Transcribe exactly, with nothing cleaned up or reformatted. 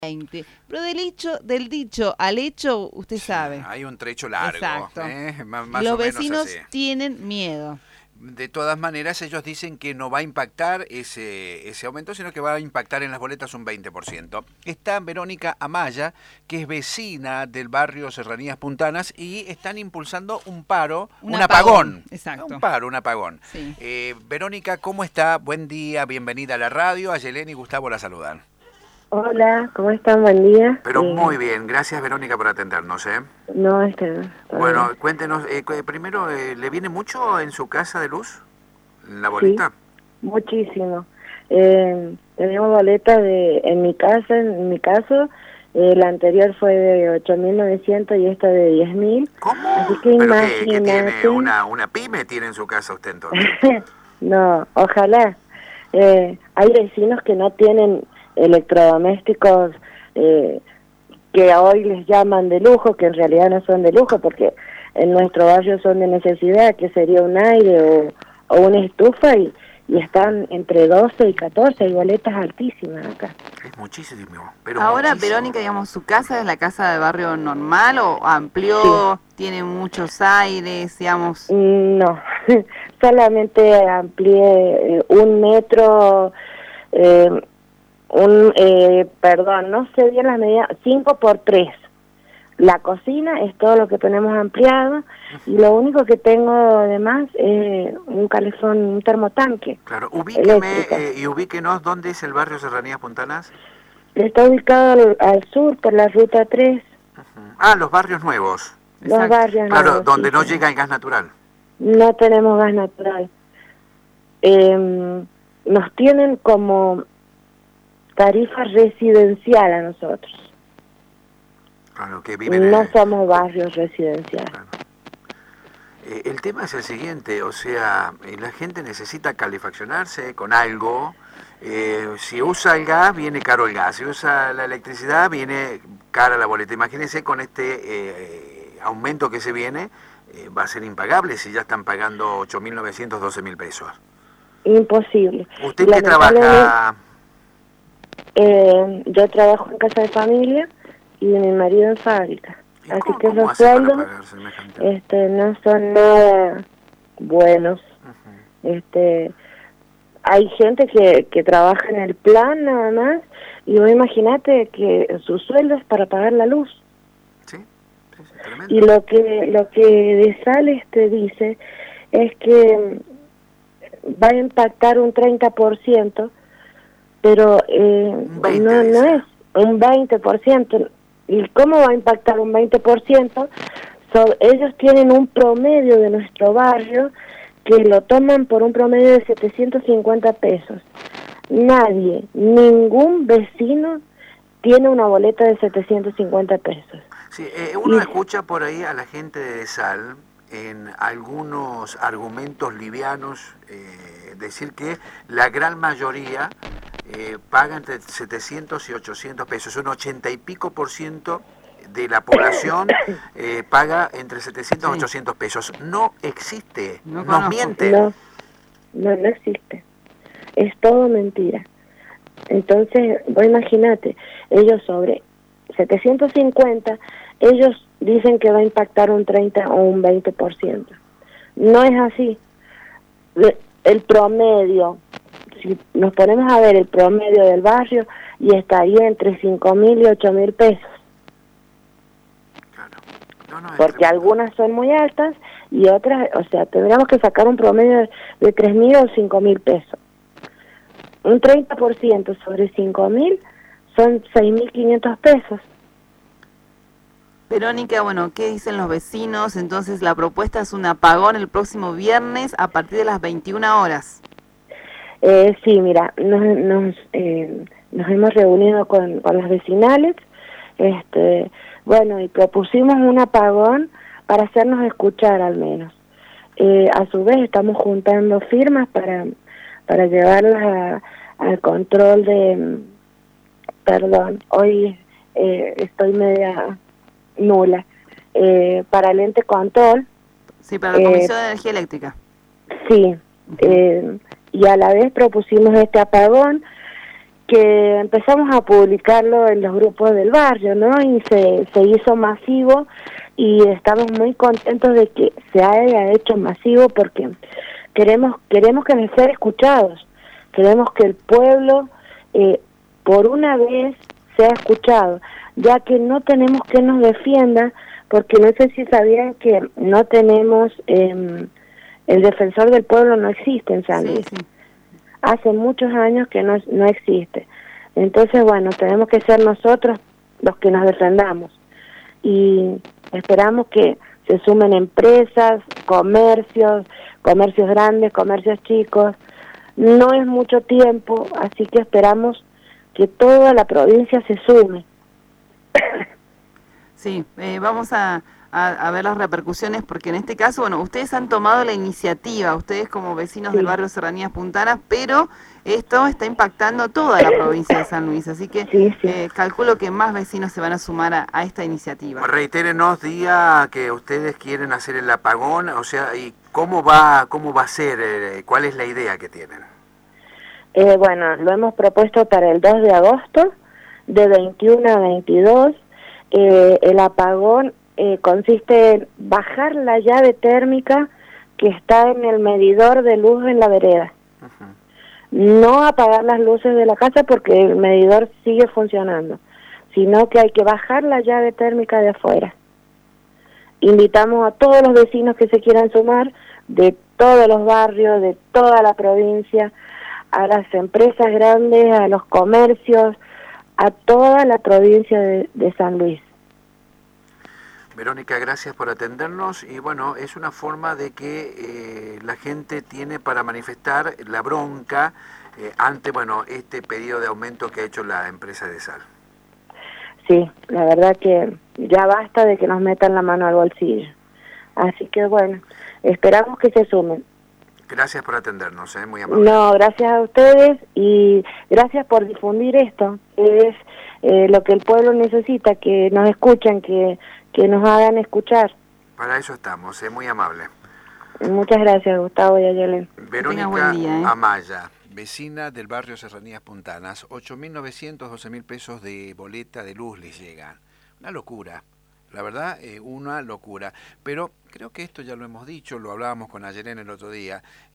veinte. Pero del dicho, del dicho al hecho, usted sabe. Hay un trecho largo. Exacto. ¿eh? Más, más Los o menos vecinos así. tienen miedo. De todas maneras, ellos dicen que no va a impactar ese, ese aumento, sino que va a impactar en las boletas un veinte por ciento. Está Verónica Amaya, que es vecina del barrio Serranías Puntanas, y están impulsando un paro, un, un apagón. apagón. Exacto. Un paro, un apagón. Sí. Eh, Verónica, ¿cómo está? Buen día, bienvenida a la radio. A Yelén y Gustavo la saludan. Hola, ¿cómo están? Buen día. Pero eh, muy bien, gracias Verónica por atendernos. ¿eh? No, este no. Bueno, cuéntenos, eh, primero, eh, ¿le viene mucho en su casa de luz? ¿La boleta? Sí, muchísimo. Eh, tenemos boleta de, en mi casa, en mi caso, eh, la anterior fue de ocho mil novecientos y esta de diez mil. ¿Cómo? Así que ¿Pero imagínate. qué, qué tiene? ¿Una, ¿Una pyme tiene en su casa usted entonces? No, ojalá. Eh, hay vecinos que no tienen electrodomésticos eh, que hoy les llaman de lujo, que en realidad no son de lujo, porque en nuestro barrio son de necesidad, que sería un aire o, o una estufa, y, y están entre doce y catorce, hay boletas altísimas acá. Es muchísimo. Pero Ahora, muchísimo. Verónica, digamos, ¿su casa es la casa de barrio normal o amplió, sí, tiene muchos aires, digamos? No, solamente amplié eh, un metro... Eh, un eh, perdón, no sé bien las medidas, cinco por tres. La cocina es todo lo que tenemos ampliado y lo único que tengo además es un calefón, un termotanque. Claro, ubíqueme eh, y ubíquenos, ¿dónde es el barrio Serranías Puntanas? Está ubicado al, al sur por la ruta tres. Uh-huh. Ah, los barrios nuevos. Los Exacto. barrios claro, nuevos. Donde sí, no sí. llega el gas natural. No tenemos gas natural. Eh, nos tienen como tarifa residencial a nosotros. Claro, que viven no en... somos barrios residenciales. Claro. Eh, el tema es el siguiente, o sea, eh, la gente necesita calefaccionarse con algo. Eh, si usa el gas, viene caro el gas. Si usa la electricidad, viene cara la boleta. Imagínense con este eh, aumento que se viene, eh, va a ser impagable si ya están pagando ocho mil novecientos, doce mil pesos. Imposible. ¿Usted qué trabaja? Eh, yo trabajo en casa de familia y mi marido en fábrica. ¿Y Así cómo, que cómo los hace para sueldos pagar semejante? este, no son nada buenos. Uh-huh. Este, hay gente que, que trabaja en el plan nada más y vos imaginate que su sueldo es para pagar la luz. Sí, sí, sí, tremendo. Y lo que lo que de Sales te dice es que va a impactar un treinta por ciento, pero eh, no, no es un veinte por ciento. ¿Y cómo va a impactar un veinte por ciento? So, ellos tienen un promedio de nuestro barrio que lo toman por un promedio de setecientos cincuenta pesos. Nadie, ningún vecino tiene una boleta de setecientos cincuenta pesos. Sí, eh, uno y... escucha por ahí a la gente de Sal en algunos argumentos livianos eh, decir que la gran mayoría eh, paga entre setecientos y ochocientos pesos, un ochenta y pico por ciento de la población eh, paga entre setecientos y sí. ochocientos pesos. No existe, no nos miente. No, no, no existe. Es todo mentira. Entonces, vos imagínate, ellos sobre setecientos cincuenta, ellos dicen que va a impactar un treinta o un veinte por ciento. No es así. El promedio, si nos ponemos a ver el promedio del barrio, y estaría entre cinco mil y ocho mil pesos. Claro. No, no, Porque tremendo. Algunas son muy altas y otras, o sea, tendríamos que sacar un promedio de tres mil o cinco mil pesos. Un treinta por ciento sobre cinco mil son seis mil quinientos pesos. Verónica, bueno, ¿qué dicen los vecinos? Entonces la propuesta es un apagón el próximo viernes a partir de las veintiuna horas. Eh, sí, mira, nos, nos, eh, nos hemos reunido con, con las vecinales, este, bueno, y propusimos un apagón para hacernos escuchar al menos. Eh, a su vez estamos juntando firmas para, para llevarlas a, al control de, perdón, hoy eh, estoy media... nula, eh, para el ente control. Sí, para la Comisión eh, de Energía Eléctrica. Sí, uh-huh. eh, y a la vez propusimos este apagón que empezamos a publicarlo en los grupos del barrio, ¿no? Y se, se hizo masivo y estamos muy contentos de que se haya hecho masivo porque queremos queremos que nos sean escuchados, queremos que el pueblo eh, por una vez sea escuchado, ya que no tenemos que nos defienda, porque no sé si sabían que no tenemos, eh, el defensor del pueblo no existe en San Luis. Sí, sí. Hace muchos años que no, no existe. Entonces, bueno, tenemos que ser nosotros los que nos defendamos. Y esperamos que se sumen empresas, comercios, comercios grandes, comercios chicos. No es mucho tiempo, así que esperamos que toda la provincia se sume. Sí, eh, vamos a, a, a ver las repercusiones, porque en este caso, bueno, ustedes han tomado la iniciativa, ustedes como vecinos sí. del barrio Serranías Puntanas, pero esto está impactando toda la provincia de San Luis, así que sí, sí. Eh, calculo que más vecinos se van a sumar a, a esta iniciativa. Reitérenos, día que ustedes quieren hacer el apagón, o sea, ¿y cómo va, cómo va a ser? Eh, ¿Cuál es la idea que tienen? Eh, bueno, lo hemos propuesto para el dos de agosto, de veintiuno a veintidós. Eh, el apagón eh, consiste en bajar la llave térmica que está en el medidor de luz en la vereda. Uh-huh. No apagar las luces de la casa porque el medidor sigue funcionando, sino que hay que bajar la llave térmica de afuera. Invitamos a todos los vecinos que se quieran sumar, de todos los barrios, de toda la provincia, a las empresas grandes, a los comercios, a toda la provincia de, de San Luis. Verónica, gracias por atendernos y bueno, es una forma de que eh, la gente tiene para manifestar la bronca eh, ante, bueno, este pedido de aumento que ha hecho la empresa de sal. Sí, la verdad que ya basta de que nos metan la mano al bolsillo. Así que bueno, esperamos que se sumen. Gracias por atendernos, ¿eh? Muy amable. No, gracias a ustedes y gracias por difundir esto, que es eh, lo que el pueblo necesita, que nos escuchen, que, que nos hagan escuchar. Para eso estamos, ¿eh? Muy amable. Muchas gracias, Gustavo y Ayelen. Verónica día, ¿eh? Amaya, vecina del barrio Serranías Puntanas, ocho mil novecientos, doce mil pesos de boleta de luz les llegan. Una locura. La verdad, eh, una locura. Pero creo que esto ya lo hemos dicho, lo hablábamos con Ayelen el otro día.